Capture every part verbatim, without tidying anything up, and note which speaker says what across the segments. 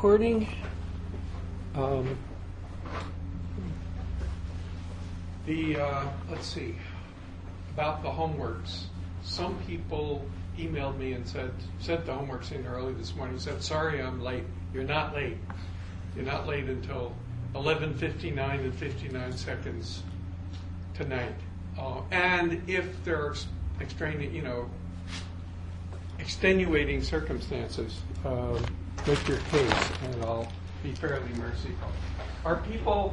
Speaker 1: recording. Um, the uh, let's see about the homeworks. Some people emailed me and said sent the homeworks in early this morning. Said, "Sorry, I'm late." You're not late. You're not late until eleven fifty-nine and fifty-nine seconds tonight. Uh, and if there are extraneous, you know, extenuating circumstances, uh, make your case, and I'll be fairly merciful. Are people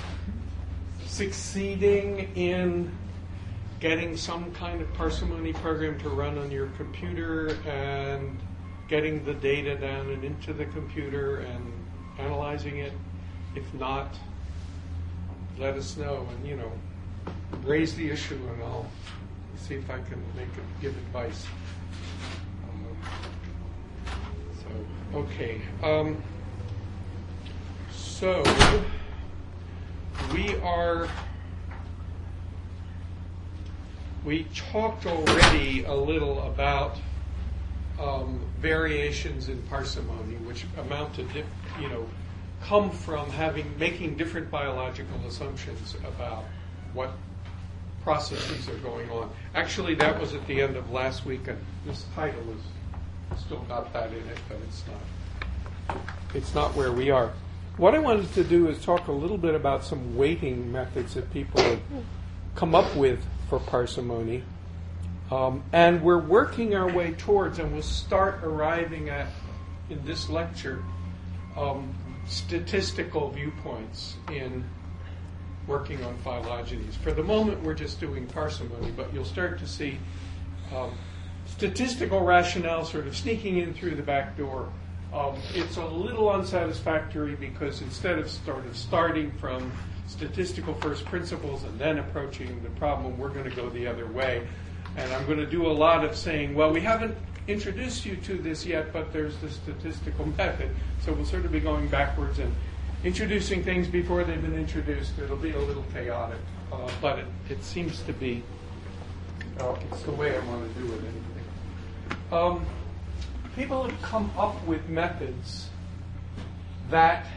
Speaker 1: succeeding in getting some kind of parsimony program to run on your computer and getting the data down and into the computer and analyzing it? If not, let us know, and you know, raise the issue, and I'll see if I can make it, give advice. So, okay. Um, so we are. We talked already a little about um, variations in parsimony, which amount to, dif- you know, come from having making different biological assumptions about what processes are going on. Actually, that was at the end of last week, and this title is still got that in it, but it's not. It's not where we are. What I wanted to do is talk a little bit about some weighting methods that people have come up with for parsimony, um, and we're working our way towards, and we'll start arriving at, in this lecture, um, statistical viewpoints in working on phylogenies. For the moment, we're just doing parsimony, but you'll start to see um, statistical rationale sort of sneaking in through the back door. Um, it's a little unsatisfactory because instead of sort of starting from statistical first principles and then approaching the problem, we're going to go the other way. And I'm going to do a lot of saying, well, we haven't introduced you to this yet, but there's the statistical method. So we'll sort of be going backwards and introducing things before they've been introduced. It'll be a little chaotic, uh, but it, it seems to be, uh, it's the way I want to do it anyway. Um, people have come up with methods that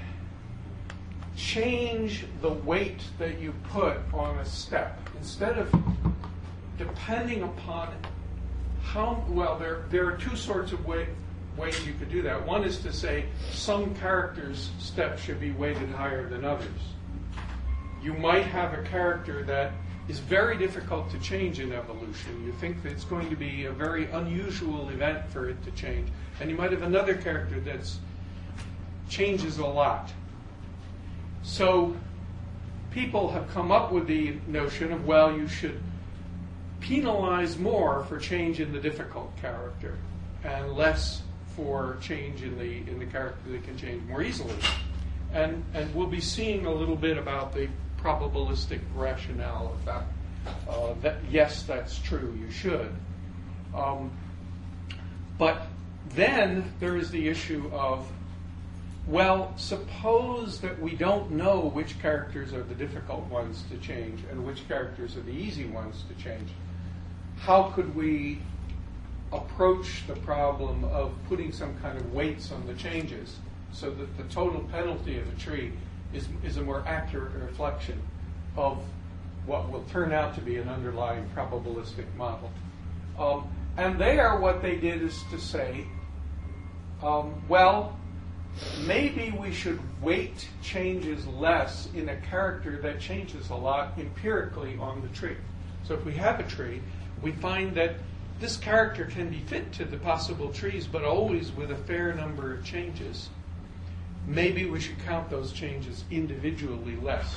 Speaker 1: change the weight that you put on a step. Instead of depending upon how, well, there, there are two sorts of way, ways you could do that. One is to say some characters' steps should be weighted higher than others. You might have a character that is very difficult to change in evolution. You think that it's going to be a very unusual event for it to change. And you might have another character that changes a lot. So people have come up with the notion of, well, you should penalize more for change in the difficult character and less for change in the in the character that can change more easily. And and we'll be seeing a little bit about the probabilistic rationale of that. Uh, that yes, that's true, you should. Um, but then there is the issue of, well, suppose that we don't know which characters are the difficult ones to change and which characters are the easy ones to change. How could we approach the problem of putting some kind of weights on the changes so that the total penalty of a tree is, is a more accurate reflection of what will turn out to be an underlying probabilistic model? Um, and there, what they did is to say, um, well, maybe we should weight changes less in a character that changes a lot empirically on the tree. So if we have a tree, we find that this character can be fit to the possible trees, but always with a fair number of changes. Maybe we should count those changes individually less.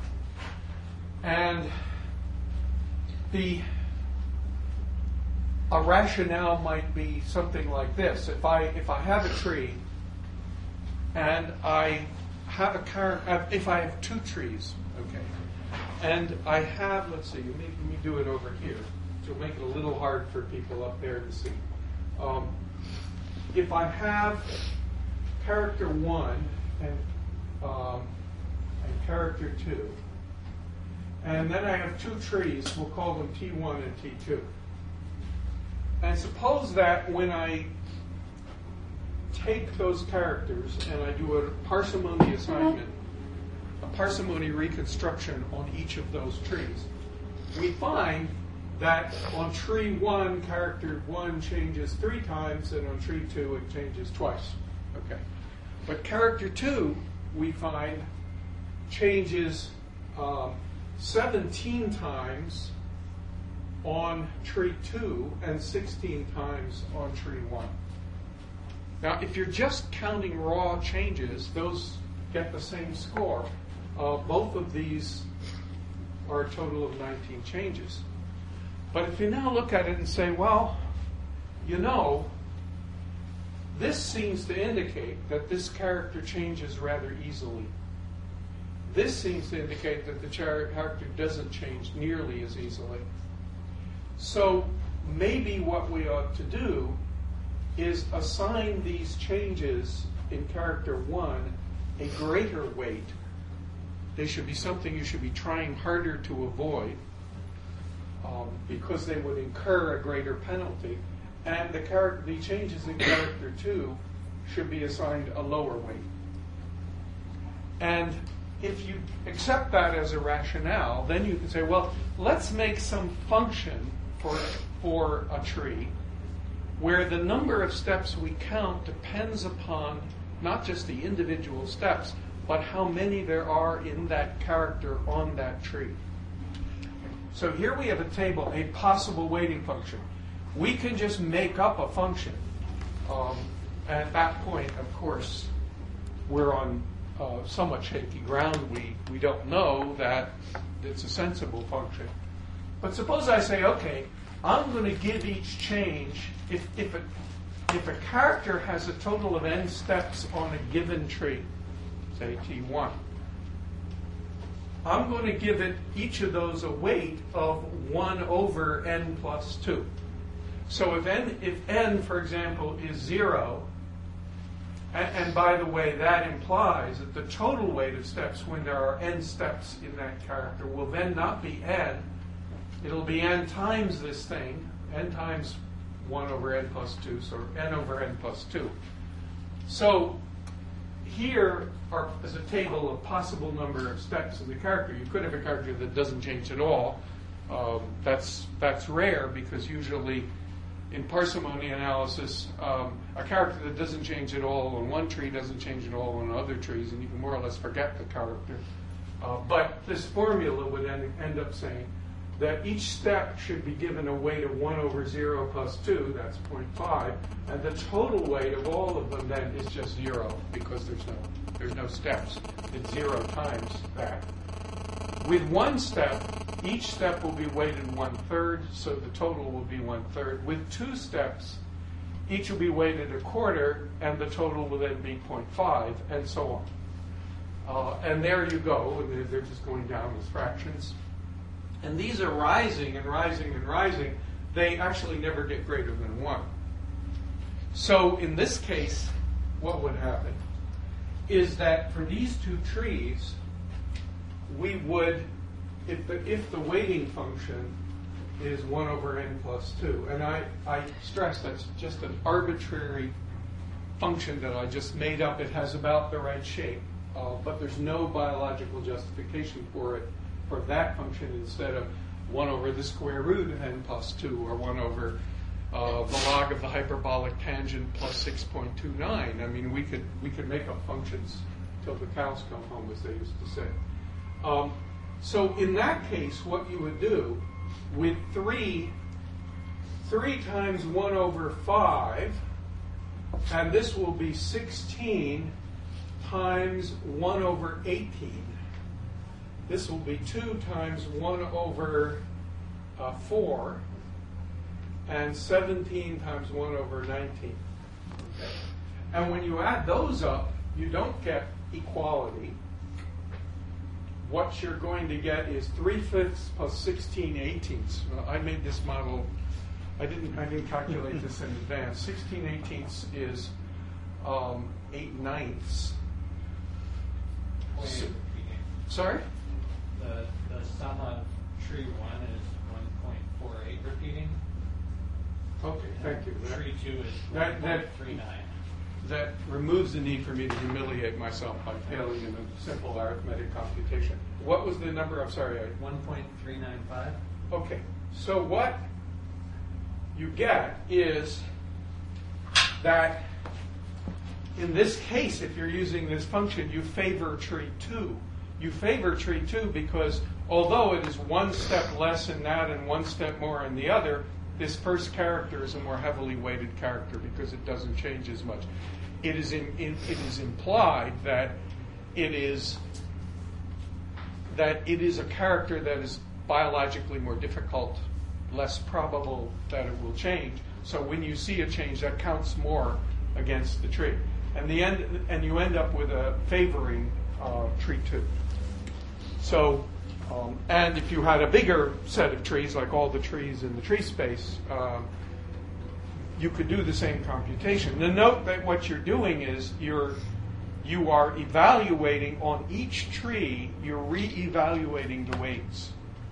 Speaker 1: And the a rationale might be something like this. If I if I have a tree and I have a car, if I have two trees, okay, and I have, let's see, let me, let me do it over here to make it a little hard for people up there to see. Um, if I have character one and um, and character two, and then I have two trees, we'll call them T one and T two. And suppose that when I take those characters and I do a parsimony assignment, a parsimony reconstruction on each of those trees, we find that on tree one, character one changes three times, and on tree two, it changes twice. Okay. But character two, we find, changes um, seventeen times on tree two and sixteen times on tree one. Now, if you're just counting raw changes, those get the same score. Uh, both of these are a total of nineteen changes. But if you now look at it and say, well, you know, this seems to indicate that this character changes rather easily. This seems to indicate that the character doesn't change nearly as easily. So maybe what we ought to do is assign these changes in character one a greater weight. They should be something you should be trying harder to avoid um, because they would incur a greater penalty. And the, char- the changes in character two should be assigned a lower weight. And if you accept that as a rationale, then you can say, well, let's make some function for, for a tree where the number of steps we count depends upon not just the individual steps, but how many there are in that character on that tree. So here we have a table, a possible weighting function. We can just make up a function. Um, at that point, of course, we're on uh, somewhat shaky ground. We, we don't know that it's a sensible function. But suppose I say, okay, I'm going to give each change, if, if, a, if a character has a total of n steps on a given tree, say T one, I'm going to give it each of those a weight of one over n plus two. So if n, if n, for example, is zero, and, and by the way, that implies that the total weight of steps when there are n steps in that character will then not be n. It'll be n times this thing, n times one over n plus two, so n over n plus two. So here are, is a table of possible number of steps in the character. You could have a character that doesn't change at all. Um, that's, that's rare because usually in parsimony analysis, um, a character that doesn't change at all on one tree doesn't change at all on other trees, and you can more or less forget the character. Uh, but this formula would end, end up saying that each step should be given a weight of one over zero plus two, that's zero point five, and the total weight of all of them then is just zero because there's no, there's no steps. It's zero times that. With one step, each step will be weighted one-third, so the total will be one-third. With two steps, each will be weighted a quarter, and the total will then be zero point five, and so on. Uh, and there you go, and they're, they're just going down as fractions. And these are rising and rising and rising. They actually never get greater than one. So in this case, what would happen is that for these two trees, we would, if the, if the weighting function is one over n plus two, and I, I stress that's just an arbitrary function that I just made up. It has about the right shape, uh, but there's no biological justification for it, for that function instead of one over the square root of n plus two, or one over uh, the log of the hyperbolic tangent plus six point two nine. I mean, we could we could make up functions till the cows come home, as they used to say. Um, so in that case, what you would do with three, three times one over five, and this will be sixteen times one over eighteen. This will be two times one over uh, four, and seventeen times one over nineteen. Okay. And when you add those up, you don't get equality. What you're going to get is three fifths plus sixteen eighteenths. Well, I made this model. I didn't. I didn't calculate this in advance. Sixteen eighteenths is um, eight ninths. So, sorry.
Speaker 2: The, the sum of tree one is one point four eight repeating.
Speaker 1: Okay, thank you.
Speaker 2: Tree two is
Speaker 1: that,
Speaker 2: one point three nine.
Speaker 1: that removes the need for me to humiliate myself by failing in a simple arithmetic computation. What was the number? I'm sorry. I,
Speaker 2: one point three nine five.
Speaker 1: Okay. So what you get is that in this case, if you're using this function, you favor tree two. You favor tree two because although it is one step less in that and one step more in the other, this first character is a more heavily weighted character because it doesn't change as much. It is in, in, it is implied that it is that it is a character that is biologically more difficult, less probable that it will change. So when you see a change, that counts more against the tree, and the end, and you end up with a favoring uh, tree two. So. Um, and if you had a bigger set of trees, like all the trees in the tree space, um, you could do the same computation. Now note that what you're doing is you're you are evaluating on each tree, you're re-evaluating the weights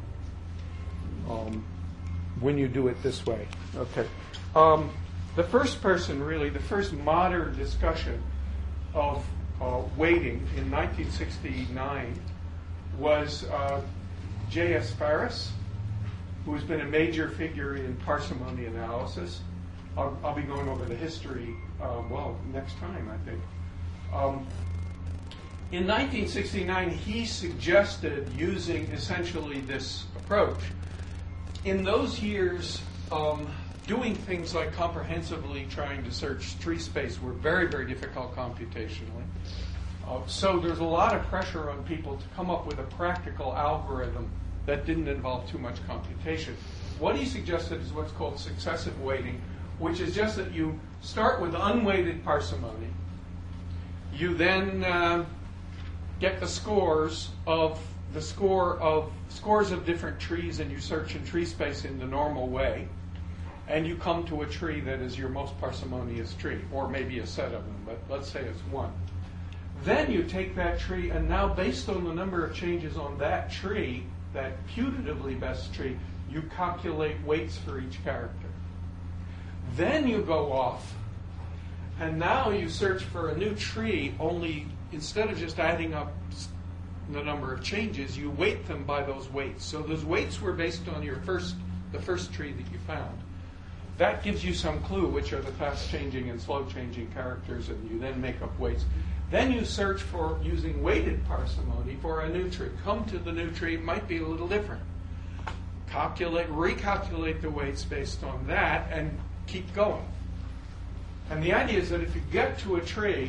Speaker 1: um, when you do it this way. Okay. Um, the first person, really, the first modern discussion of uh, weighting in nineteen sixty-nine was uh, J S Farris, who has been a major figure in parsimony analysis. I'll, I'll be going over the history, uh, well, next time, I think. Um, in nineteen sixty-nine, he suggested using essentially this approach. In those years, um, doing things like comprehensively trying to search tree space were very, very difficult computationally. Uh, so there's a lot of pressure on people to come up with a practical algorithm that didn't involve too much computation. What he suggested is what's called successive weighting, which is just that you start with unweighted parsimony. You then uh, get the scores of the score of scores of different trees, and you search in tree space in the normal way, and you come to a tree that is your most parsimonious tree, or maybe a set of them, but let's say it's one. Then you take that tree, and now based on the number of changes on that tree, that putatively best tree, you calculate weights for each character. Then you go off, and now you search for a new tree, only instead of just adding up the number of changes, you weight them by those weights. So those weights were based on your first, the first tree that you found. That gives you some clue which are the fast-changing and slow-changing characters, and you then make up weights. Then you search for, using weighted parsimony, for a new tree. Come to the new tree, it might be a little different. Calculate, recalculate the weights based on that, and keep going. And the idea is that if you get to a tree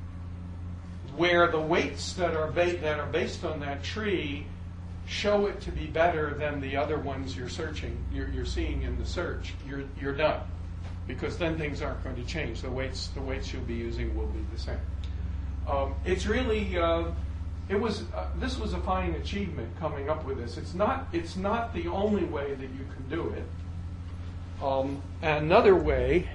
Speaker 1: where the weights that are, ba- that are based on that tree show it to be better than the other ones you're searching, you're, you're seeing in the search, you're, you're done. Because then things aren't going to change. The weights, the weights you'll be using will be the same. Um, it's really, uh, it was, uh, this was a fine achievement coming up with this. It's not, it's not the only way that you can do it. Um, another way,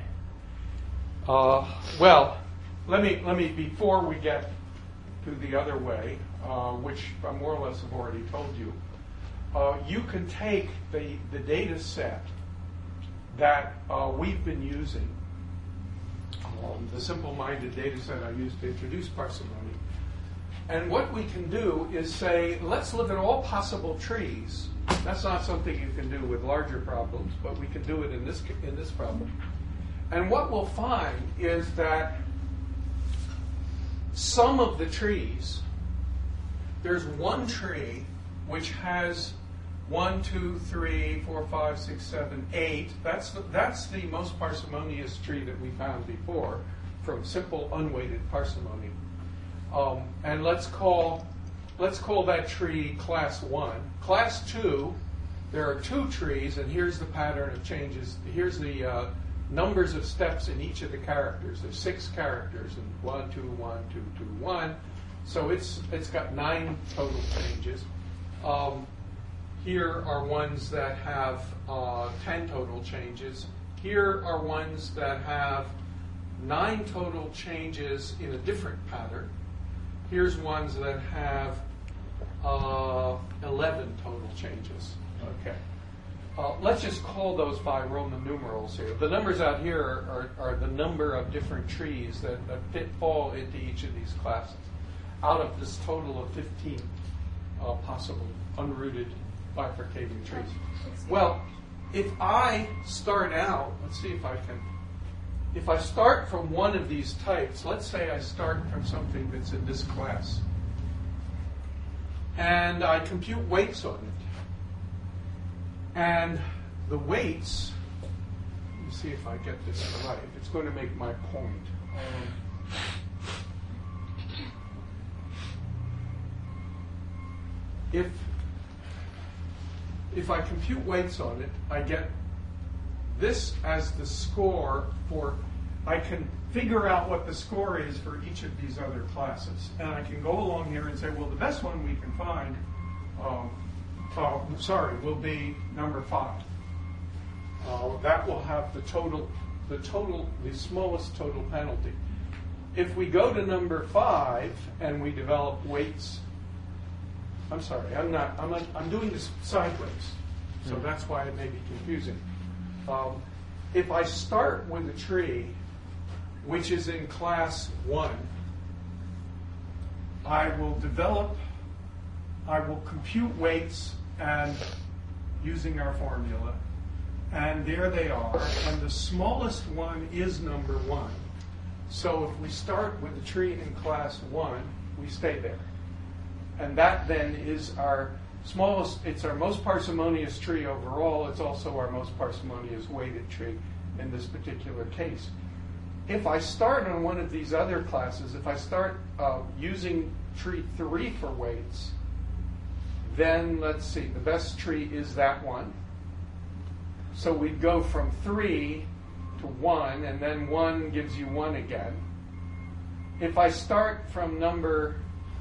Speaker 1: uh, well, let me, let me, before we get to the other way, uh, which I more or less have already told you, uh, you can take the, the data set that uh, we've been using, um, the simple-minded data set I used to introduce parsimony. And what we can do is say, let's look at all possible trees. That's not something you can do with larger problems, but we can do it in this, in this problem. And what we'll find is that some of the trees, there's one tree which has one, two, three, four, five, six, seven, eight. That's the, that's the most parsimonious tree that we found before from simple unweighted parsimony. Um, and let's call let's call that tree class one. Class two, there are two trees, and here's the pattern of changes. Here's the uh, numbers of steps in each of the characters. There's six characters, and one, two, one, two, two, one. So it's it's got nine total changes. Um, here are ones that have uh, ten total changes. Here are ones that have nine total changes in a different pattern. Here's ones that have uh, eleven total changes. Okay. uh, let's just call those by Roman numerals here. The numbers out here are, are the number of different trees that, that fit fall into each of these classes out of this total of fifteen uh, possible unrooted bifurcating trees. Well, if I start out, let's see if I can, if I start from one of these types, let's say I start from something that's in this class, and I compute weights on it. And the weights, let me see if I get this right. It's going to make my point. Um, if if I compute weights on it, I get this as the score for, I can figure out what the score is for each of these other classes. And I can go along here and say, well, the best one we can find, um, uh, sorry, will be number five. Uh, that will have the total, the total, the smallest total penalty. If we go to number five and we develop weights, I'm sorry, I'm not, I'm not, I'm doing this sideways, so mm-hmm. that's why it may be confusing. Um, if I start with a tree which is in class one, I will develop, I will compute weights and using our formula, and there they are, and the smallest one is number one. So if we start with the tree in class one, we stay there. And that then is our smallest, it's our most parsimonious tree overall. It's also our most parsimonious weighted tree in this particular case. If I start on one of these other classes, if I start uh, using tree three for weights, then let's see, the best tree is that one. So we'd go from three to one, and then one gives you one again. If I start from number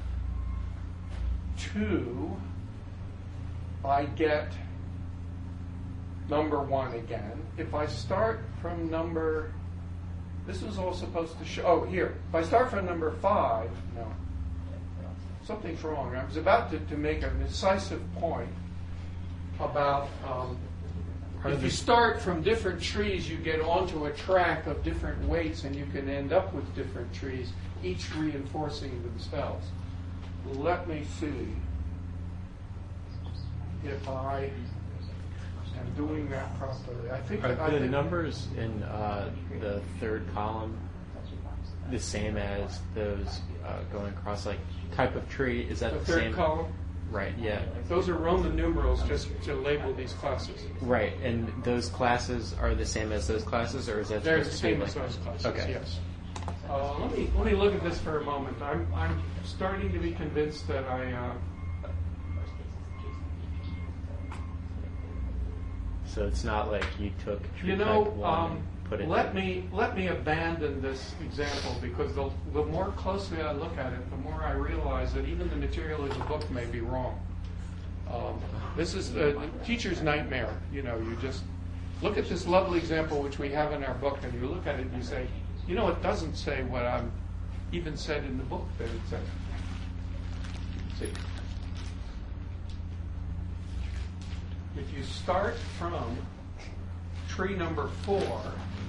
Speaker 1: two, I get number one again. If I start from number, this was all supposed to show, oh, here. If I start from number five, no, something's wrong. I was about to, to make a decisive point about um, if you start from different trees, you get onto a track of different weights, and you can end up with different trees, each reinforcing themselves. Let me see if I am doing that properly. I think
Speaker 3: Are
Speaker 1: I
Speaker 3: the
Speaker 1: think
Speaker 3: numbers in uh, the third column the same as those uh, going across, like type of tree? Is that
Speaker 1: the
Speaker 3: the,
Speaker 1: third
Speaker 3: same?
Speaker 1: column.
Speaker 3: Right. Yeah.
Speaker 1: Those are Roman numerals just to label these classes.
Speaker 3: Right. And those classes are the same as those classes, or is that
Speaker 1: They're the
Speaker 3: supposed to be
Speaker 1: same
Speaker 3: like
Speaker 1: as those classes.
Speaker 3: Okay.
Speaker 1: Yes. Uh, let me let me look at this for a moment. I'm I'm starting to be convinced that I. Uh,
Speaker 3: So it's not like you took tree
Speaker 1: You know,
Speaker 3: type one
Speaker 1: um,
Speaker 3: and put it.
Speaker 1: let
Speaker 3: in.
Speaker 1: me let me abandon this example, because the, the more closely I look at it, the more I realize that even the material in the book may be wrong. Um, this is the teacher's nightmare. You know, you just look at this lovely example which we have in our book, and you look at it and you say, you know, it doesn't say what I'm even said in the book that it said. See. If you start from tree number four,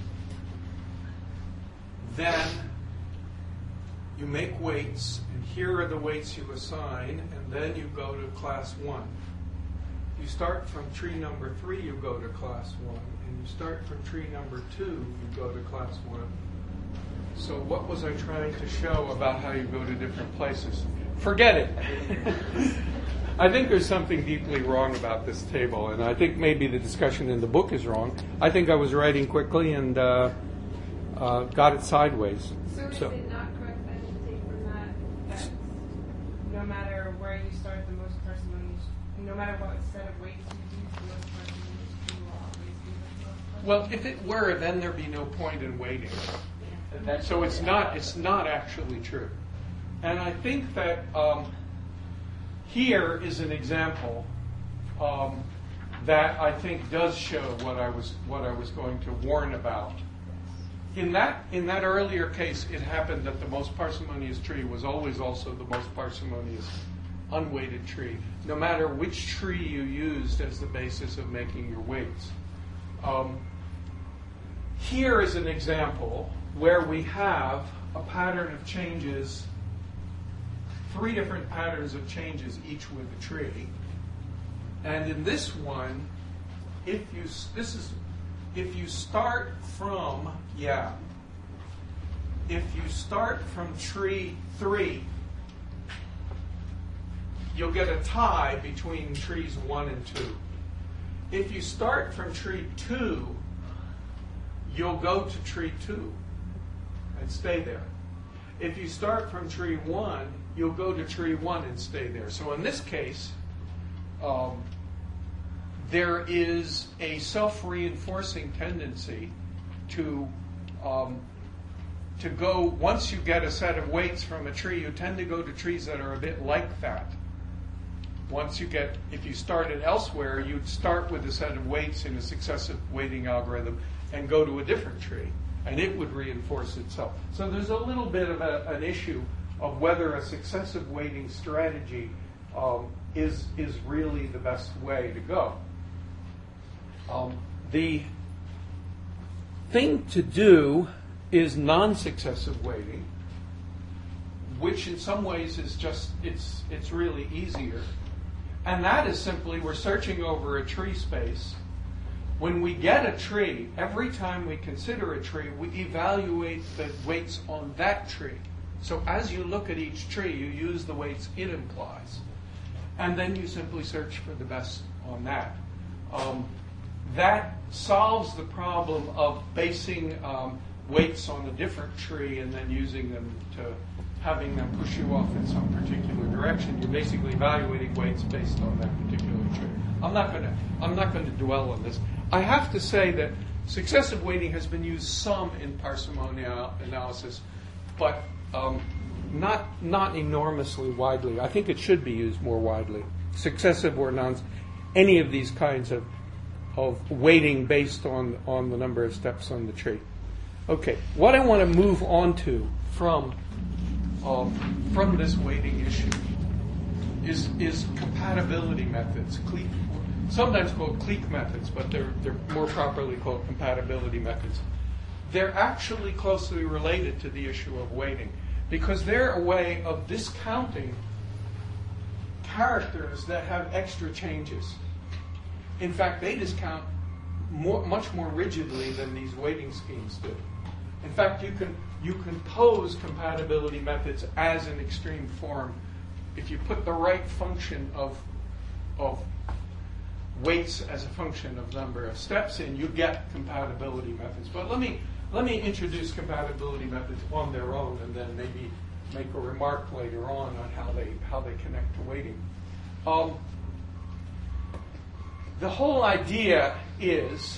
Speaker 1: then you make weights, and here are the weights you assign, and then you go to class one. You start from tree number three, you go to class one, and you start from tree number two, you go to class one. So what was I trying to show about how you go to different places? Forget it. I think there's something deeply wrong about this table, and I think maybe the discussion in the book is wrong. I think I was writing quickly and uh, uh, got it sideways.
Speaker 4: So is
Speaker 1: So-
Speaker 4: it not correct then to take from that that no matter where you start, the most parsimonious, no matter what set of weights you use, the most parsimonious tree will always be the most parsimonious?
Speaker 1: Well, if it were, then there'd be no point in waiting. So it's not. It's not actually true. And I think that um, here is an example um, that I think does show what I was what I was going to warn about. In that in that earlier case, it happened that the most parsimonious tree was always also the most parsimonious unweighted tree, no matter which tree you used as the basis of making your weights. Um, here is an example where we have a pattern of changes, three different patterns of changes, each with a tree. And in this one, if you this is if you start from yeah, if you start from tree three, you'll get a tie between trees one and two. If you start from tree two, you'll go to tree two and stay there. If you start from tree one, you'll go to tree one and stay there. So in this case, um, there is a self-reinforcing tendency to um, to go, once you get a set of weights from a tree, you tend to go to trees that are a bit like that. Once you get, if you started elsewhere, you'd start with a set of weights in a successive weighting algorithm and go to a different tree, and it would reinforce itself. So there's a little bit of a, an issue of whether a successive weighting strategy um, is, is really the best way to go. Um, the thing to do is non-successive weighting, which in some ways is just, it's, it's really easier. And that is simply, we're searching over a tree space. When we get a tree, every time we consider a tree, we evaluate the weights on that tree. So as you look at each tree, you use the weights it implies. And then you simply search for the best on that. Um, that solves the problem of basing um, weights on a different tree and then using them to having them push you off in some particular direction. You're basically evaluating weights based on that particular tree. I'm not going to I'm not going to dwell on this. I have to say that successive weighting has been used some in parsimony analysis, but um, not not enormously widely. I think it should be used more widely. Successive or non, any of these kinds of of weighting based on on the number of steps on the tree. Okay, what I want to move on to from um, from this weighting issue is is compatibility methods. Clique, sometimes called clique methods, but they're they're more properly called compatibility methods. They're actually closely related to the issue of weighting because they're a way of discounting characters that have extra changes. In fact, they discount more, much more rigidly than these weighting schemes do. In fact, you can you can pose compatibility methods as an extreme form. If you put the right function of of weights as a function of number of steps in, you get compatibility methods. But let me let me introduce compatibility methods on their own, and then maybe make a remark later on on how they how they connect to weighting. Um, the whole idea is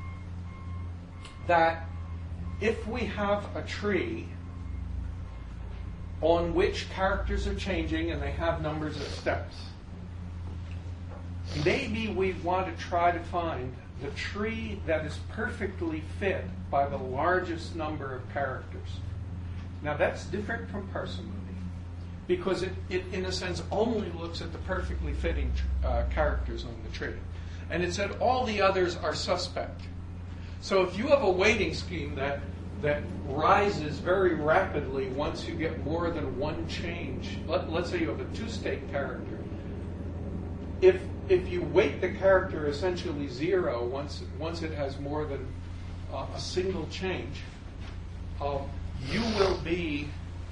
Speaker 1: that if we have a tree on which characters are changing and they have numbers of steps, maybe we want to try to find the tree that is perfectly fit by the largest number of characters. Now that's different from parsimony because it, it in a sense, only looks at the perfectly fitting uh, characters on the tree. And it said all the others are suspect. So if you have a weighting scheme that that rises very rapidly once you get more than one change, let, let's say you have a two-state character. If if you weight the character essentially zero once once it has more than uh, a single change, uh, you will be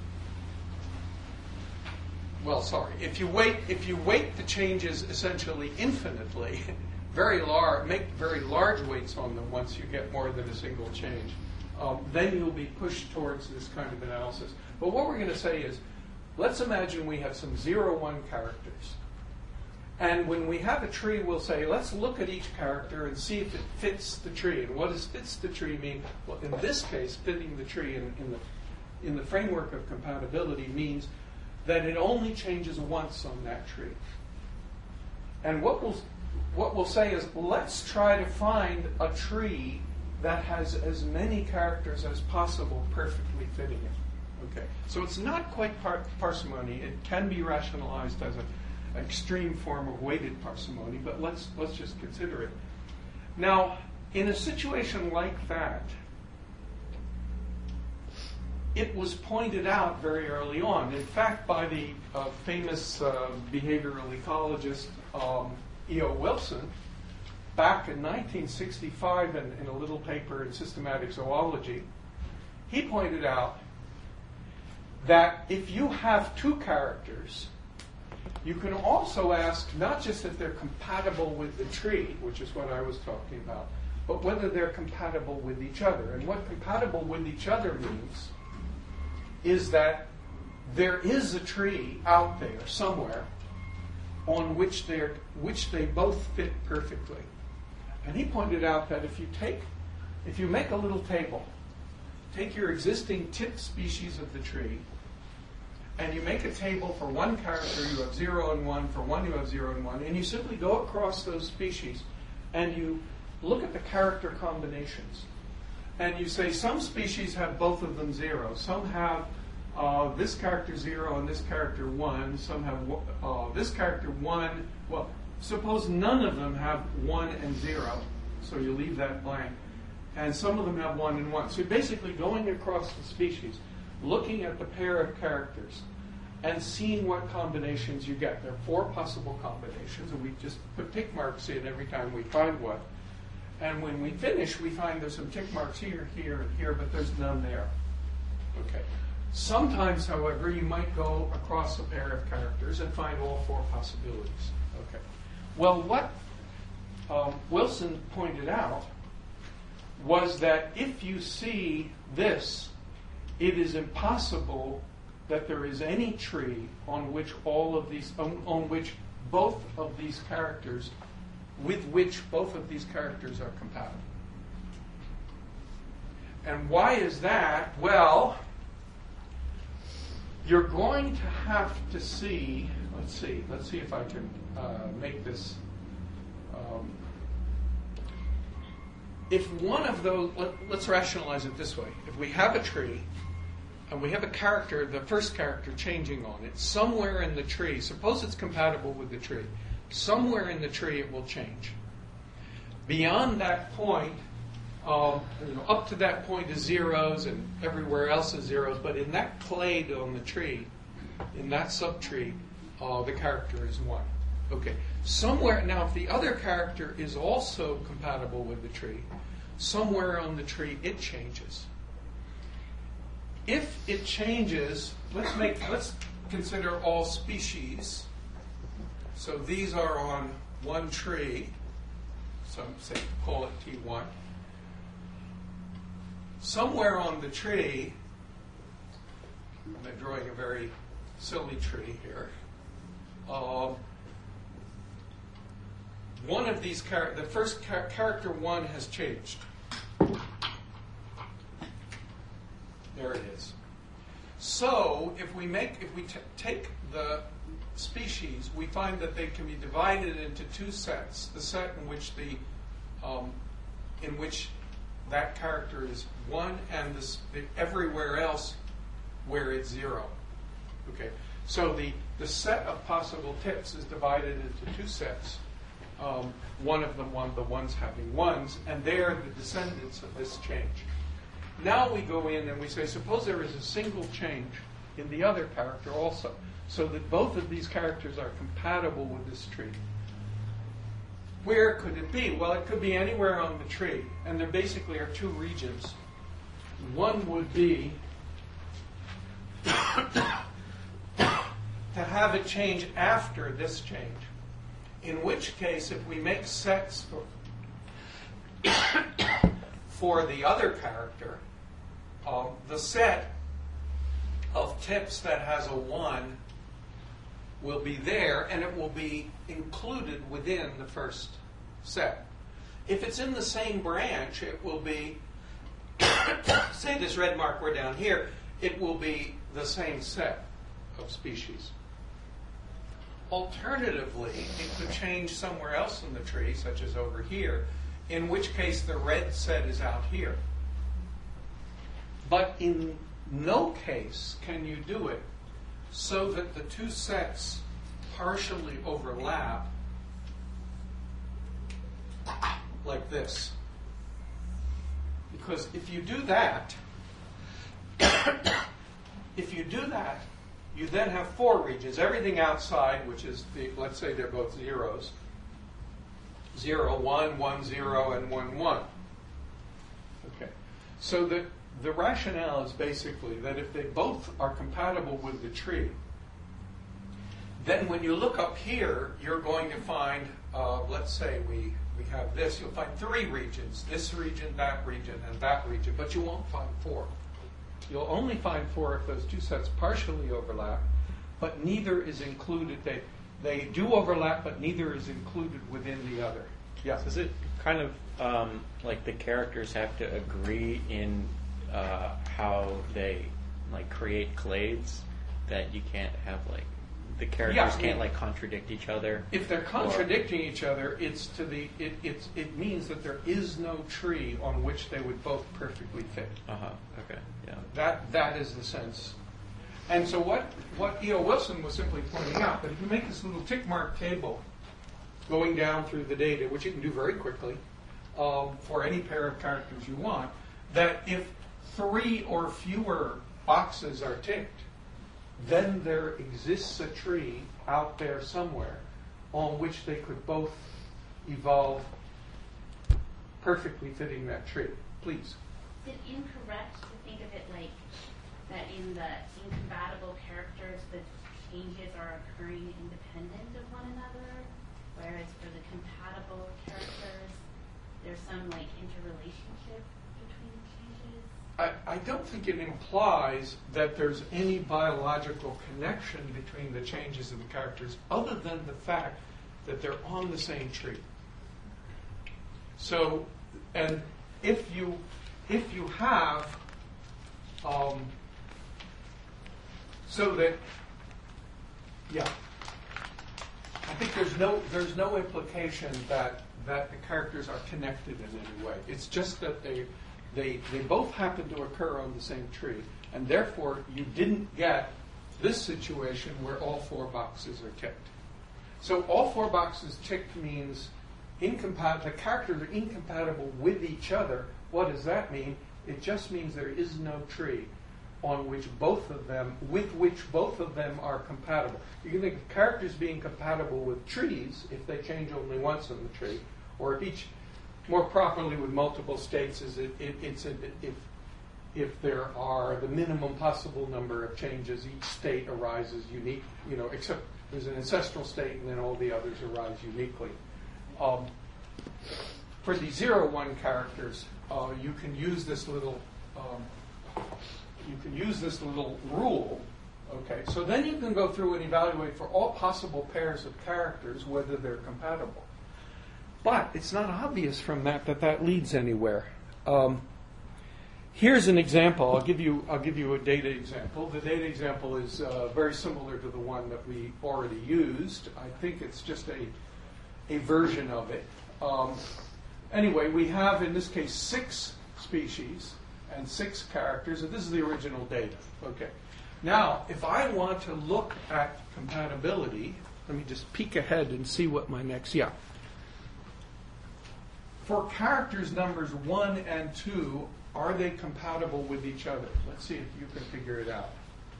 Speaker 1: well. Sorry, if you weight if you weight the changes essentially infinitely, very large, make very large weights on them once you get more than a single change. Um, then you'll be pushed towards this kind of analysis. But what we're going to say is, let's imagine we have some zero one characters. And when we have a tree, we'll say, let's look at each character and see if it fits the tree. And what does fits the tree mean? Well, in this case, fitting the tree in, in, the, in the framework of compatibility means that it only changes once on that tree. And what we'll, what we'll say is, let's try to find a tree that has as many characters as possible perfectly fitting it. Okay, so it's not quite par- parsimony. It can be rationalized as a extreme form of weighted parsimony, but let's let's just consider it. Now, in a situation like that, it was pointed out very early on, in fact, by the uh, famous uh, behavioral ecologist um, E O Wilson, back in nineteen sixty-five in, in a little paper in Systematic Zoology. He pointed out that if you have two characters, you can also ask not just if they're compatible with the tree, which is what I was talking about, but whether they're compatible with each other. And what compatible with each other means is that there is a tree out there somewhere on which they're which they both fit perfectly. And he pointed out that if you take if you make a little table, take your existing tip species of the tree, and you make a table for one character you have zero and one, for one you have zero and one, and you simply go across those species and you look at the character combinations. And you say some species have both of them zero. Some have uh, this character zero and this character one. Some have uh, this character one. Well, suppose none of them have one and zero, so you leave that blank. And some of them have one and one. So you're basically going across the species, looking at the pair of characters, and seeing what combinations you get. There are four possible combinations, and we just put tick marks in every time we find one. And when we finish, we find there's some tick marks here, here, and here, but there's none there. Okay. Sometimes, however, you might go across a pair of characters and find all four possibilities. Okay. Well, what um, Wilson pointed out was that if you see this, it is impossible that there is any tree on which all of these, on, on which both of these characters, with which both of these characters are compatible. And why is that? Well, you're going to have to see, let's see, let's see if I can uh, make this, um, if one of those, let, let's rationalize it this way. If we have a tree, and we have a character, the first character changing on it, somewhere in the tree, suppose it's compatible with the tree, somewhere in the tree it will change. Beyond that point, um, you know, up to that point is zeros and everywhere else is zeros, but in that clade on the tree, in that subtree, uh, the character is one. Okay. Somewhere, now if the other character is also compatible with the tree, somewhere on the tree it changes. If it changes, let's make let's consider all species. So these are on one tree. So say call it T one. Somewhere on the tree, I'm drawing a very silly tree here. Um, one of these char- the first char- character one has changed. There it is. So if we make if we t- take the species, we find that they can be divided into two sets. The set in which the um, in which that character is one, and this, the, everywhere else where it's zero. Okay. So the the set of possible tips is divided into two sets. Um, one of them, one the ones having ones, and they're the descendants of this change. Now we go in and we say, suppose there is a single change in the other character also, so that both of these characters are compatible with this tree. Where could it be? Well, it could be anywhere on the tree, and there basically are two regions. One would be to have it change after this change, in which case if we make sets for, for the other character, um, the set of tips that has a one will be there, and it will be included within the first set. If it's in the same branch, it will be, say this red mark we're down here, it will be the same set of species. Alternatively, it could change somewhere else in the tree, such as over here, in which case the red set is out here. But in no case can you do it so that the two sets partially overlap like this. Because if you do that, if you do that, you then have four regions. Everything outside, which is, the, let's say they're both zeros, zero, one, one, zero, and one, one. Okay. So the, the rationale is basically that if they both are compatible with the tree, then when you look up here, you're going to find, uh, let's say we, we have this, you'll find three regions, this region, that region, and that region, but you won't find four. You'll only find four if those two sets partially overlap, but neither is included. They, they do overlap, but neither is included within the other. Yeah.
Speaker 3: So is it kind of um, like the characters have to agree in uh, how they like create clades, that you can't have like the characters
Speaker 1: Yeah,
Speaker 3: can't
Speaker 1: yeah.
Speaker 3: like contradict each other?
Speaker 1: If they're contradicting each other, it's to the it, it's, it means that there is no tree on which they would both perfectly fit.
Speaker 3: Uh huh. Okay. Yeah.
Speaker 1: That that is the sense. And so what what E O Wilson was simply pointing out, that if you make this little tick mark table going down through the data, which you can do very quickly um, for any pair of characters you want, that if three or fewer boxes are ticked, then there exists a tree out there somewhere on which they could both evolve perfectly fitting that tree. Please.
Speaker 5: Is it incorrect to think of it like that in the incompatible characters, the changes are occurring independent of one another, whereas for the compatible characters, there's some like interrelationship between the changes?
Speaker 1: I, I don't think it implies that there's any biological connection between the changes of the characters other than the fact that they're on the same tree. So, and if you if you have um, so that yeah, I think there's no there's no implication that that the characters are connected in any way. It's just that they They, they both happen to occur on the same tree, and therefore you didn't get this situation where all four boxes are ticked. So all four boxes ticked means incompat- the characters are incompatible with each other. What does that mean? It just means there is no tree on which both of them, with which both of them are compatible. You can think of characters being compatible with trees if they change only once on the tree, or if each more properly with multiple states is it, it, it's a, if if there are the minimum possible number of changes, each state arises unique, you know, except there's an ancestral state and then all the others arise uniquely. Um, for the zero one characters, uh, you can use this little um, you can use this little rule. Okay, so then you can go through and evaluate for all possible pairs of characters whether they're compatible. But it's not obvious from that that that leads anywhere. Um, here's an example. I'll give you. I'll give you a data example. The data example is uh, very similar to the one that we already used. I think it's just a a version of it. Um, anyway, we have in this case six species and six characters, and this is the original data. Okay. Now, if I want to look at compatibility, let me just peek ahead and see what my next. Yeah. For characters numbers one and two, are they compatible with each other? Let's see if you can figure it out.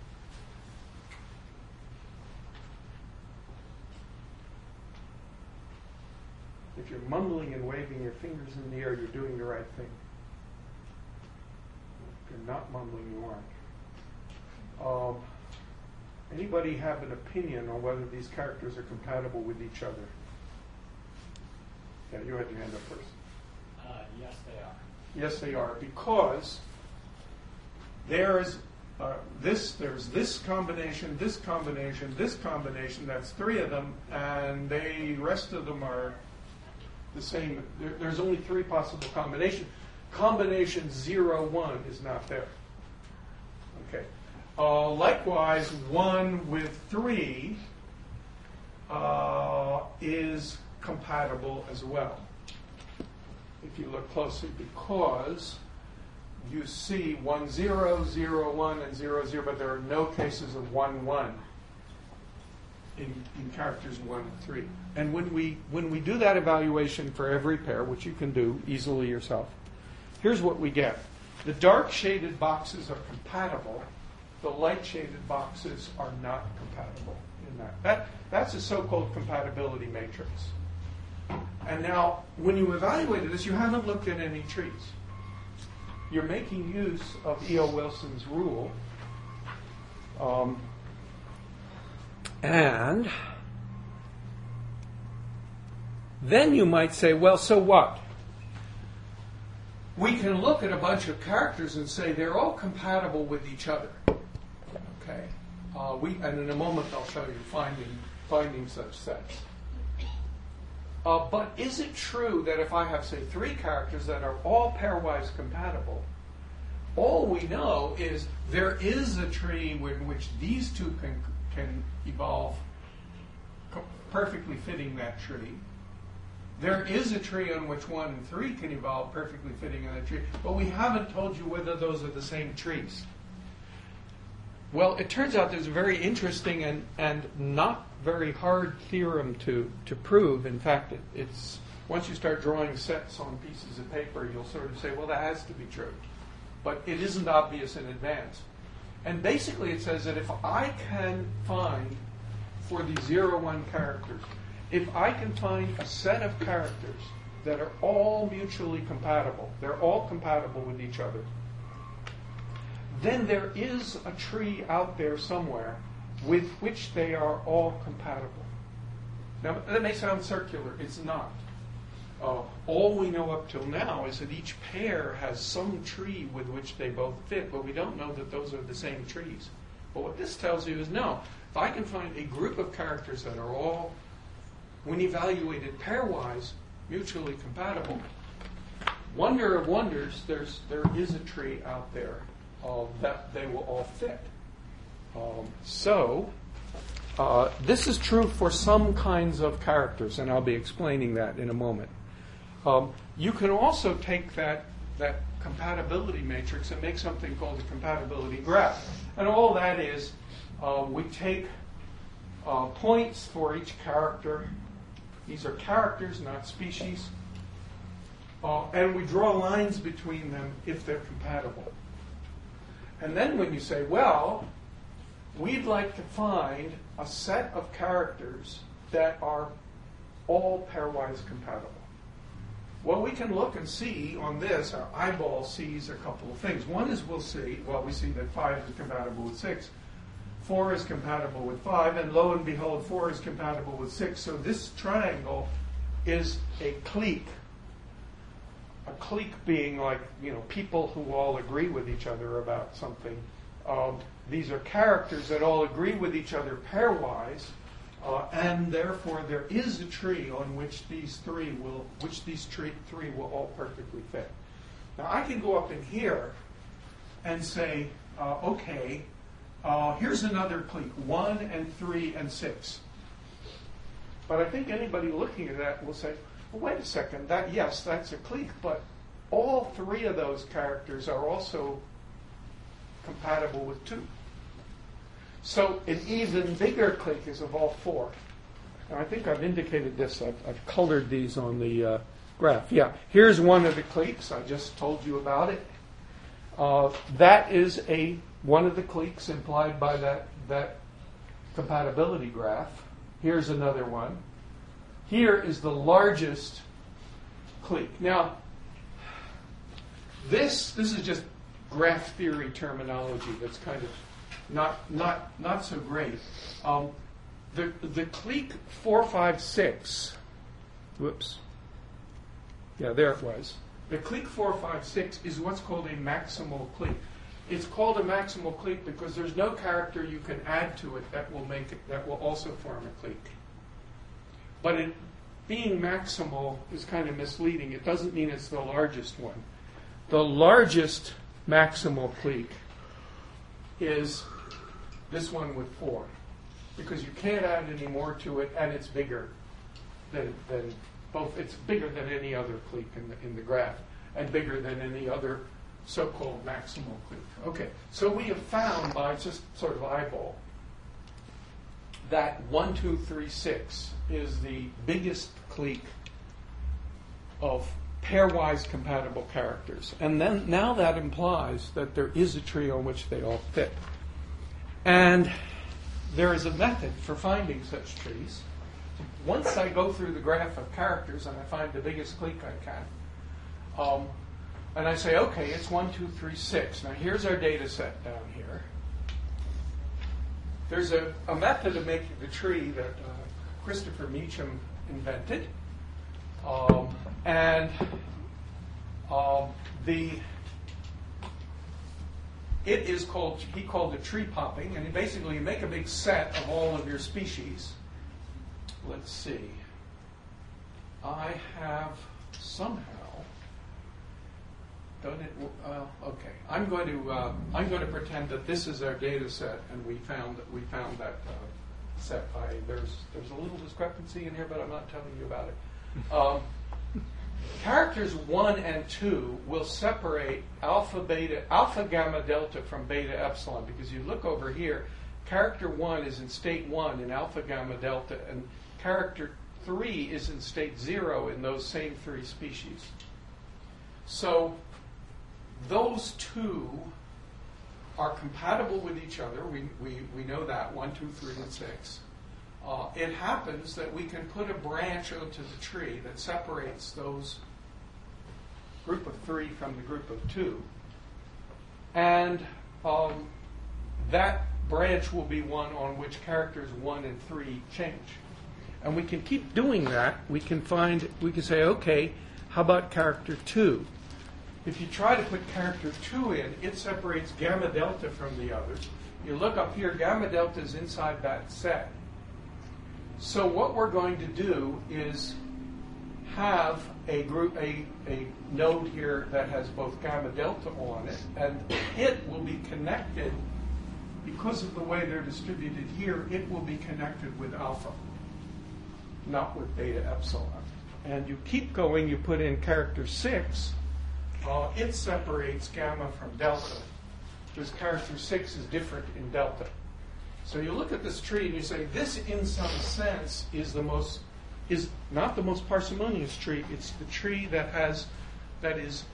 Speaker 1: If you're mumbling and waving your fingers in the air, you're doing the right thing. If you're not mumbling, you aren't. Um, anybody have an opinion on whether these characters are compatible with each other? Yeah, you had your hand up first.
Speaker 2: Uh, yes, they are.
Speaker 1: Yes, they are, because there's uh, this, there's this combination, this combination, this combination. That's three of them, and the rest of them are the same. There, there's only three possible combinations. Combination zero one is not there. Okay. Uh, likewise, one with three uh, is compatible as well, if you look closely, because you see one zero, zero one, and zero zero, but there are no cases of one one in, in characters one and three. And when we when we do that evaluation for every pair, which you can do easily yourself, here's what we get. The dark shaded boxes are compatible. The light shaded boxes are not compatible in that. That that's a so-called compatibility matrix. And now, when you evaluated this, you haven't looked at any trees. You're making use of E O. Wilson's rule. Um, and then you might say, well, so what? We can look at a bunch of characters and say they're all compatible with each other. Okay? Uh, we, and in a moment I'll show you finding, finding such sets. Uh, but is it true that if I have, say, three characters that are all pairwise compatible, all we know is there is a tree in which these two can, can evolve co- perfectly fitting that tree. There is a tree on which one and three can evolve perfectly fitting in that tree, but we haven't told you whether those are the same trees. Well, it turns out there's a very interesting and, and not very hard theorem to, to prove. In fact, it, it's once you start drawing sets on pieces of paper, you'll sort of say, well, that has to be true. But it isn't obvious in advance. And basically it says that if I can find, for the zero, one characters, if I can find a set of characters that are all mutually compatible, they're all compatible with each other, then there is a tree out there somewhere with which they are all compatible. Now, that may sound circular. It's not. Uh, all we know up till now is that each pair has some tree with which they both fit, but we don't know that those are the same trees. But what this tells you is no. If I can find a group of characters that are all, when evaluated pairwise, mutually compatible, wonder of wonders, there's there is a tree out there uh, that they will all fit. Um, so, uh, this is true for some kinds of characters, and I'll be explaining that in a moment. Um, you can also take that, that compatibility matrix and make something called a compatibility graph. And all that is, uh, we take uh, points for each character. These are characters, not species. Uh, and we draw lines between them if they're compatible. And then when you say, well, we'd like to find a set of characters that are all pairwise compatible. Well, we can look and see on this, our eyeball sees a couple of things. One is we'll see, well, we see that five is compatible with six, four is compatible with five, and lo and behold, four is compatible with six. So this triangle is a clique. A clique being like, you know, people who all agree with each other about something. Um, these are characters that all agree with each other pairwise, uh, and therefore there is a tree on which these three will, which these tree, three will all perfectly fit. Now I can go up in here and say, uh, okay, uh, here's another clique, one and three and six. But I think anybody looking at that will say, well, wait a second, that yes, that's a clique, but all three of those characters are also compatible with two. So an even bigger clique is of all four. And I think I've indicated this. I've, I've colored these on the uh, graph. Yeah, here's one of the cliques. I just told you about it. Uh, that is a one of the cliques implied by that, that compatibility graph. Here's another one. Here is the largest clique. Now, this this is just graph theory terminology that's kind of not not not so great. Um, the the clique four five six. Whoops. Yeah, there it was. The clique four five six is what's called a maximal clique. It's called a maximal clique because there's no character you can add to it that will make it that will also form a clique. But it, being maximal is kind of misleading. It doesn't mean it's the largest one. The largest maximal clique is this one with four, because you can't add any more to it, and it's bigger than, than both. It's bigger than any other clique in the, in the graph, and bigger than any other so-called maximal clique. Okay, so we have found by just sort of eyeball that one, two, three, six is the biggest clique of pairwise compatible characters. And then now that implies that there is a tree on which they all fit. And there is a method for finding such trees. Once I go through the graph of characters and I find the biggest clique I can, um, and I say, okay, it's one, two, three, six. Now here's our data set down here. There's a, a method of making the tree that uh, Christopher Meacham invented. Um, and um, the it is called, he called it tree popping, and basically you make a big set of all of your species. Let's see. I have somehow done it. Uh, okay, I'm going to uh, I'm going to pretend that this is our data set, and we found that we found that uh, set. By there's there's a little discrepancy in here, but I'm not telling you about it. Um, characters one and two will separate alpha beta alpha gamma delta from beta epsilon, because you look over here, character one is in state one in alpha gamma delta, and character three is in state zero in those same three species. So those two are compatible with each other. We, we, we know that, one, two, three, and six. Uh, it happens that we can put a branch onto the tree that separates those group of three from the group of two. And um, that branch will be one on which characters one and three change. And we can keep doing that. We can find, we can say, okay, how about character two? If you try to put character two in, it separates gamma delta from the others. You look up here, gamma delta is inside that set. So what we're going to do is have a group, a, a node here that has both gamma delta on it, and it will be connected, because of the way they're distributed here, it will be connected with alpha, not with beta epsilon. And you keep going, you put in character six, uh, it separates gamma from delta, because character six is different in delta. So you look at this tree and you say, this in some sense is the most, is not the most parsimonious tree, it's the tree that has, that is,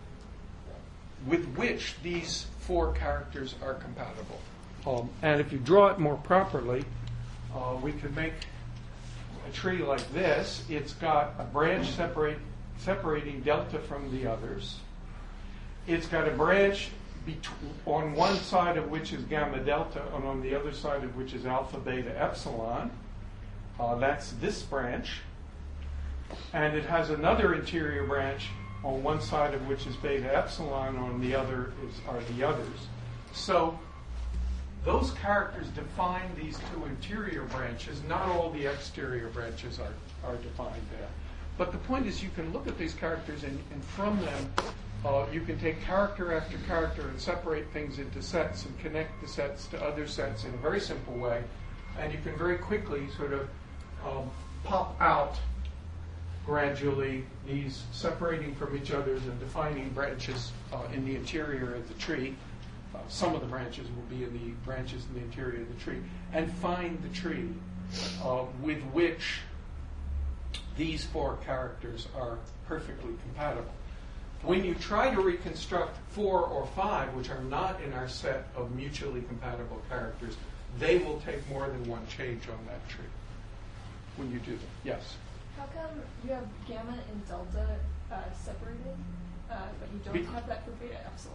Speaker 1: with which these four characters are compatible. Um, and if you draw it more properly, uh, we can make a tree like this. It's got a branch separate, separating delta from the others. It's got a branch bet- on one side of which is gamma delta, and on the other side of which is alpha beta epsilon. Uh, that's this branch. And it has another interior branch on one side of which is beta epsilon, on the other is, are the others. So those characters define these two interior branches. Not all the exterior branches are, are defined there. But the point is, you can look at these characters, and, and from them, uh, you can take character after character and separate things into sets and connect the sets to other sets in a very simple way. And you can very quickly sort of um, pop out gradually these separating from each other and defining branches uh, in the interior of the tree. Uh, some of the branches will be in the branches in the interior of the tree, and find the tree uh, with which these four characters are perfectly compatible. When you try to reconstruct four or five, which are not in our set of mutually compatible characters, they will take more than one change on that tree when you do them. Yes?
Speaker 6: How come you have gamma and delta uh, separated, uh, but you don't
Speaker 1: Be-
Speaker 6: have that for beta epsilon?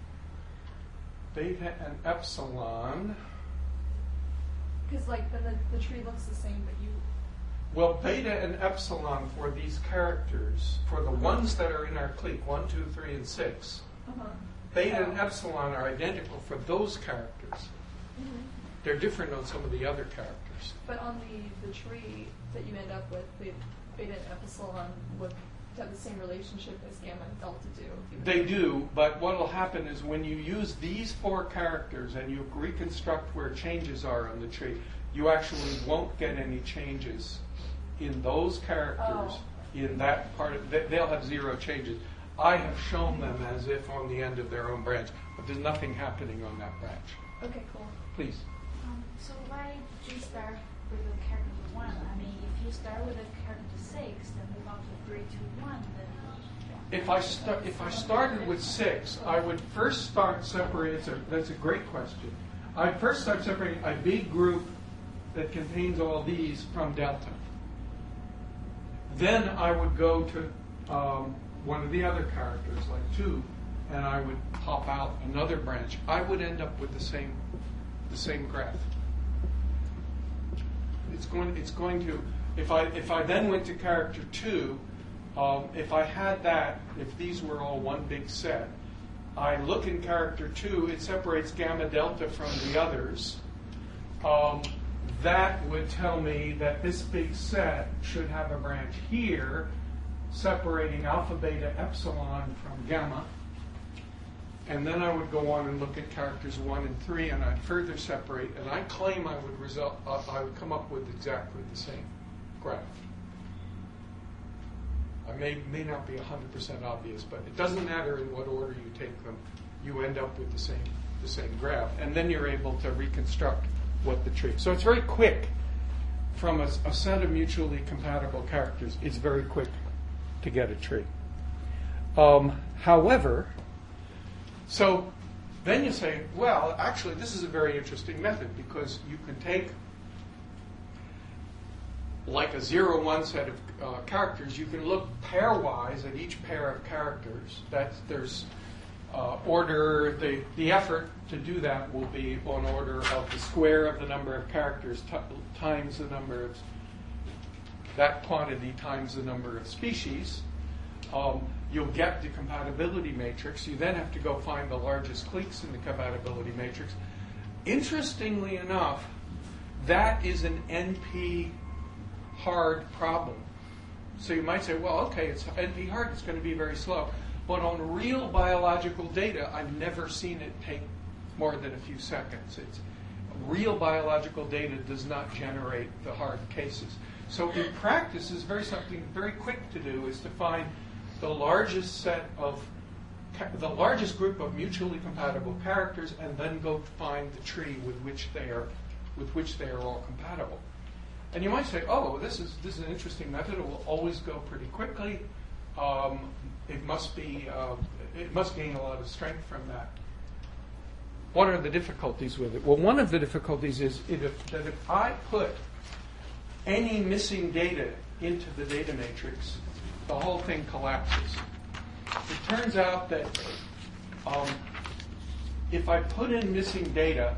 Speaker 1: Beta and epsilon.
Speaker 6: Because like then the, the tree looks the same, but you.
Speaker 1: Well, beta and epsilon for these characters, for the ones that are in our clique, one, two, three, and six,
Speaker 6: Uh-huh.
Speaker 1: beta and epsilon are identical for those characters.
Speaker 6: Mm-hmm.
Speaker 1: They're different on some of the other characters.
Speaker 6: But on the, the tree that you end up with, the beta and epsilon would have the same relationship as gamma and delta do.
Speaker 1: They do, but what will happen is when you use these four characters and you reconstruct where changes are on the tree, you actually won't get any changes in those characters,
Speaker 6: Oh.
Speaker 1: in that part. Of, they- they'll have zero changes. I have shown them as if on the end of their own branch, but there's nothing happening on that branch.
Speaker 6: Okay, cool.
Speaker 1: Please.
Speaker 7: Um, So why do you start with a character one? I mean, if you start with a character six, then move on to three, two, one, then.
Speaker 1: If I start, if I started with six, I would first start separating. That's a, that's a great question. I'd first start separating a big group that contains all these from delta. Then I would go to um, one of the other characters, like two, and I would pop out another branch. I would end up with the same, the same graph. It's going. It's going to. If I if I then went to character two, um, if I had that, if these were all one big set, I look in character two. It separates gamma delta from the others. Um, that would tell me that this big set should have a branch here, separating alpha, beta, epsilon from gamma. And then I would go on and look at characters one and three, and I'd further separate. And I claim I would result. Uh, I would come up with exactly the same graph. I may may not be one hundred percent obvious, but it doesn't matter in what order you take them. You end up with the same the same graph, and then you're able to reconstruct what the tree. So it's very quick from a, a set of mutually compatible characters. It's very quick to get a tree. Um, however. So then you say, well, actually, this is a very interesting method because you can take like a zero one set of uh, characters. You can look pairwise at each pair of characters. That's there's uh, order. The the effort to do that will be on order of the square of the number of characters t- times the number of that quantity times the number of species. Um, you'll get the compatibility matrix. You then have to go find the largest cliques in the compatibility matrix. Interestingly enough, that is an N P hard problem. So you might say, well, okay, it's N P hard, it's going to be very slow. But on real biological data, I've never seen it take more than a few seconds. It's, real biological data does not generate the hard cases. So in practice, it's very something very quick to do is to find the largest set of, the largest group of mutually compatible characters, and then go find the tree with which they are, with which they are all compatible. And you might say, oh, this is this is an interesting method. It will always go pretty quickly. Um, it must be, uh, it must gain a lot of strength from that. What are the difficulties with it? Well, one of the difficulties is if, that if I put any missing data into the data matrix, the whole thing collapses. It turns out that um, if I put in missing data,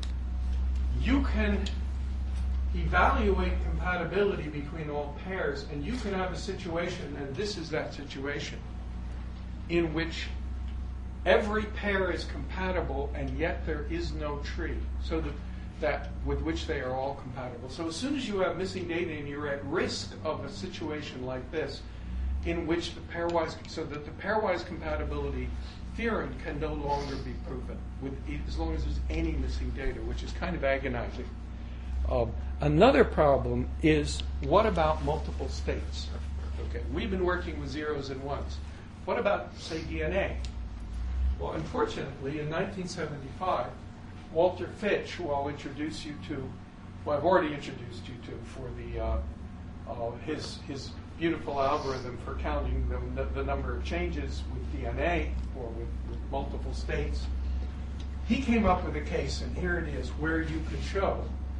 Speaker 1: you can evaluate compatibility between all pairs, and you can have a situation, and this is that situation, in which every pair is compatible, and yet there is no tree, so that, that with which they are all compatible. So as soon as you have missing data and you're at risk of a situation like this, in which the pairwise, so that the pairwise compatibility theorem can no longer be proven with as long as there's any missing data, which is kind of agonizing. Um, another problem is, what about multiple states? Okay, we've been working with zeros and ones. What about, say, D N A? Well, unfortunately, in nineteen seventy-five, Walter Fitch, who I'll introduce you to, well, I've already introduced you to for the uh, uh, his his beautiful algorithm for counting the, the number of changes with D N A or with, with multiple states. He came up with a case, and here it is, where you could show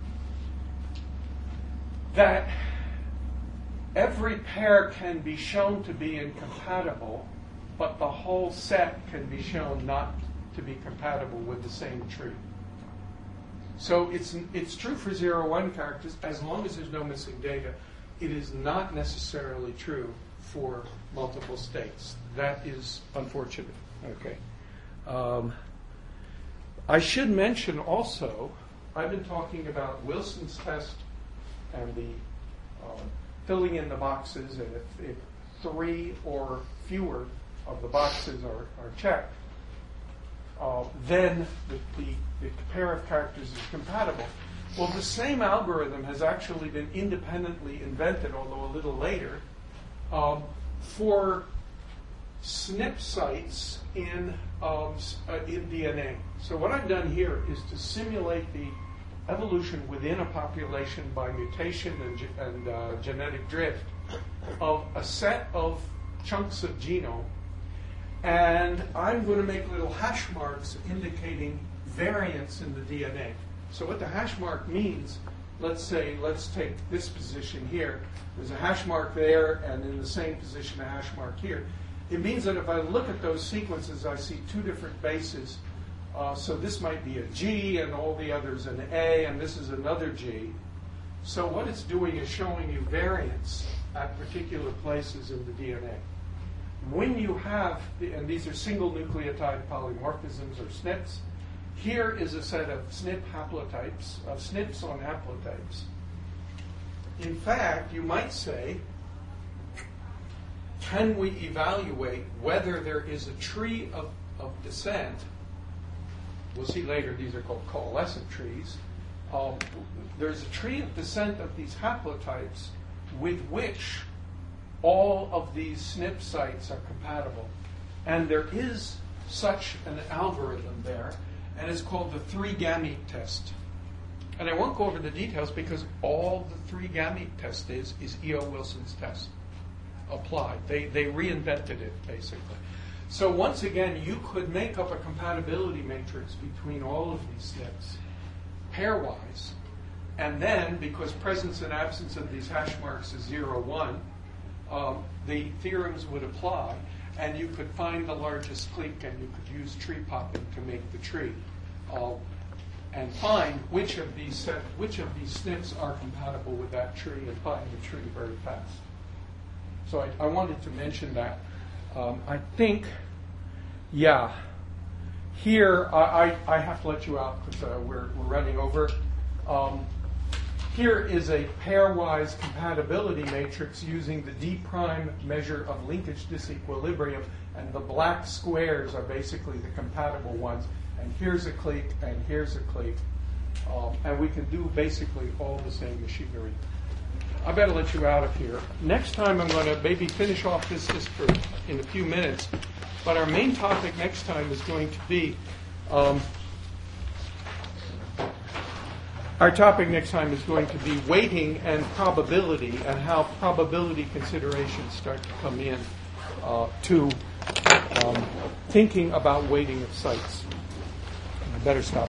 Speaker 1: that every pair can be shown to be incompatible, but the whole set can be shown not to be compatible with the same tree. So it's it's true for zero one characters as long as there's no missing data. It is not necessarily true for multiple states. That is unfortunate. Okay. Um, I should mention also, I've been talking about Wilson's test and the uh, filling in the boxes, and if, if three or fewer of the boxes are, are checked, uh, then the, the, the pair of characters is compatible. Well, the same algorithm has actually been independently invented, although a little later, um, for S N P sites in, um, uh, in D N A. So what I've done here is to simulate the evolution within a population by mutation and, ge- and uh, genetic drift of a set of chunks of genome, and I'm going to make little hash marks indicating variants in the D N A. So what the hash mark means, let's say, let's take this position here. There's a hash mark there, and in the same position a hash mark here. It means that if I look at those sequences, I see two different bases. Uh, so this might be a G, and all the others an A, and this is another G. So what it's doing is showing you variants at particular places in the D N A. When you have, and these are single nucleotide polymorphisms or S N Ps, here is a set of S N P haplotypes, of S N Ps on haplotypes. In fact, you might say, can we evaluate whether there is a tree of, of descent? We'll see later, these are called coalescent trees. Um, there's a tree of descent of these haplotypes with which all of these S N P sites are compatible. And there is such an algorithm there, and it's called the three gamete test. And I won't go over the details because all the three gamete test is is E O. Wilson's test applied. They, they reinvented it, basically. So once again, you could make up a compatibility matrix between all of these S N Ps, pairwise, and then, because presence and absence of these hash marks is zero, one, um, the theorems would apply, and you could find the largest clique, and you could use tree popping to make the tree, uh, and find which of these set, which of these S N Ps are compatible with that tree, and find the tree very fast. So I, I wanted to mention that. Um, I think, yeah, here I, I, I have to let you out because uh, we're, we're running over. Um, here is a pairwise compatibility matrix using the D prime measure of linkage disequilibrium, and the black squares are basically the compatible ones. And here's a clique, and here's a clique. Um, and we can do basically all the same machinery. I better let you out of here. Next time I'm going to maybe finish off this just for in a few minutes. But our main topic next time is going to be um, our topic next time is going to be weighting and probability, and how probability considerations start to come in uh, to um, thinking about weighting of sites. I better stop.